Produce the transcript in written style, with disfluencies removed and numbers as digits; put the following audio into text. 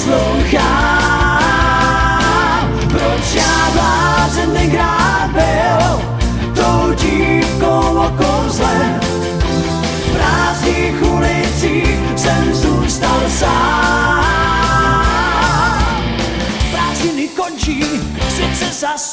poslouchám. Proč já blázen tenkrát byl tou dívkou o kouzle? V prázdných ulicích jsem zůstal sám. Prázdniny končí, svět se zas